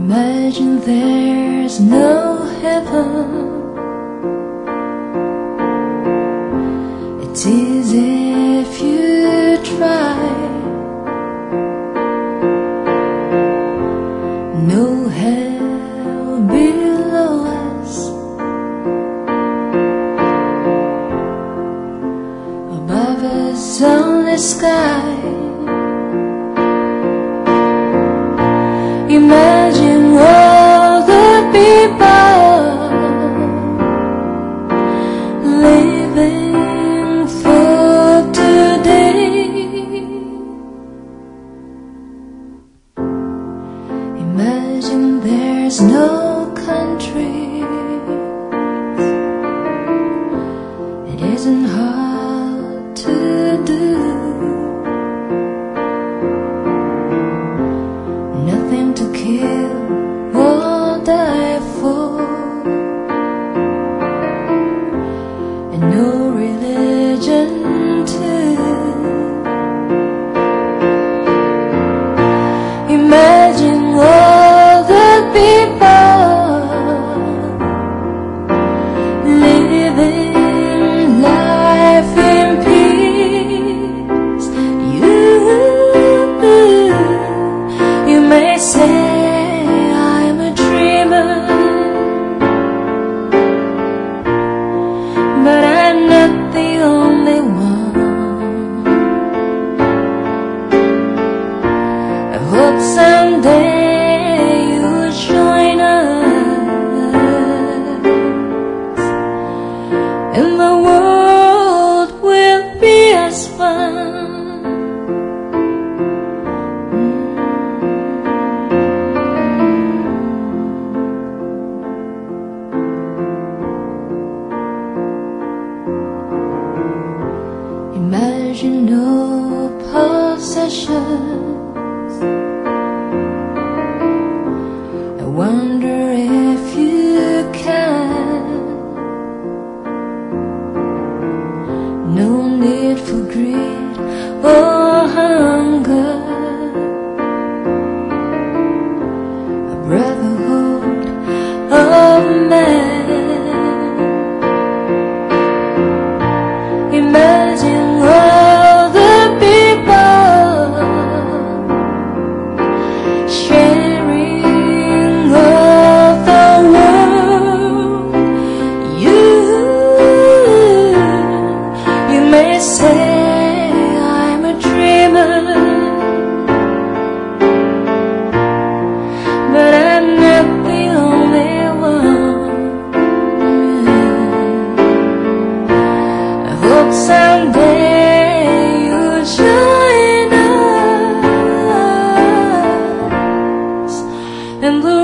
Imagine there's no heaven. It's easy if you try. No hell below us. Above us only sky. Imagine all the people living for today. Imagine there's no countries. It isn't hard to do. Nothing to kill or die for, and no religion too. Imagine all the people living life in peace. You may say I'm a dreamer, but I'm not the only one. I hope someday you'll join us, and the world will be as fun. Imagine no possessions. I wonder if you can. No need for greed or hunger. A brotherhood of man. Imagine all the people sharing all the world. You may say I'm a dreamer, but I'm not the only one. I hope someday you'll join us, and